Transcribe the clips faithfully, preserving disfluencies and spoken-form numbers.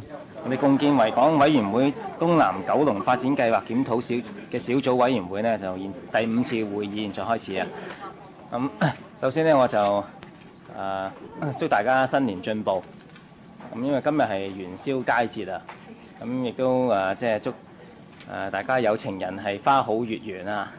我哋共建維港委員會東南九龍發展計劃檢討小嘅小組委員會呢，就現第五次會議現在開始啊。咁首先呢，我就誒、呃、祝大家新年進步。咁因為今日係元宵佳節啊，咁亦都誒即係祝誒、呃、大家有情人係花好月圓啊。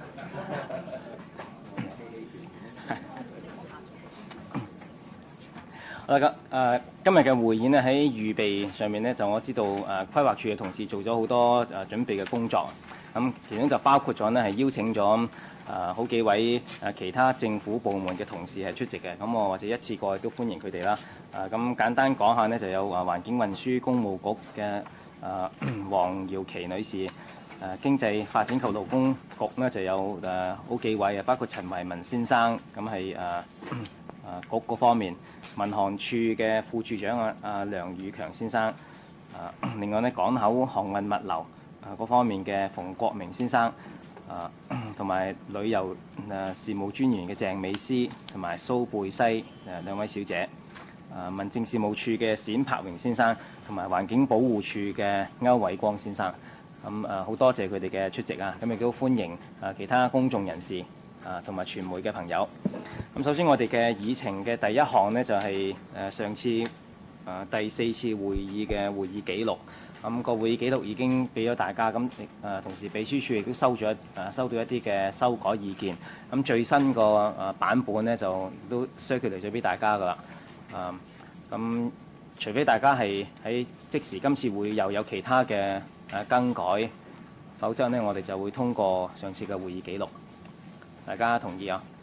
好啦，咁誒今日嘅會議呢，喺預備上面呢，就我知道誒、呃、規劃處嘅同事做咗好多誒、呃、準備嘅工作。咁其中就包括咗呢係邀請咗誒、呃、好幾位誒、呃、其他政府部門嘅同事係出席嘅。咁我或者一次過亦都歡迎佢哋啦。誒、呃、咁簡單講下呢，就有誒環境運輸工務局嘅誒黃耀琪女士。誒、呃、經濟發展及勞工局呢，就有誒、呃、好幾位啊，包括陳維文先生，咁係誒誒局嗰方面。民航處嘅副處長啊，啊梁宇強先生，啊另外呢港口航運物流啊嗰方面嘅馮國明先生，啊同埋旅遊啊事務專員嘅鄭美詩同埋蘇貝西誒兩位小姐，啊民政事務處嘅冼柏榮先生同埋環境保護處嘅歐偉光先生，咁啊好多謝佢哋嘅出席啊，咁亦都歡迎啊其他公眾人士啊同埋傳媒嘅朋友。咁首先我哋嘅議程嘅第一項呢，就係、是、誒上次誒、呃、第四次會議嘅會議記錄。咁、那個會議記錄已經俾咗大家，咁誒、呃、同時秘書處亦都收咗誒、呃、收到一啲嘅修改意見。咁最新個誒、呃、版本呢，就都 circulate 咗俾大家㗎啦。啊、呃，咁除非大家係喺即時今次會又有其他嘅誒、呃、更改，否則呢，我哋就會通過上次嘅會議記錄。大家同意啊？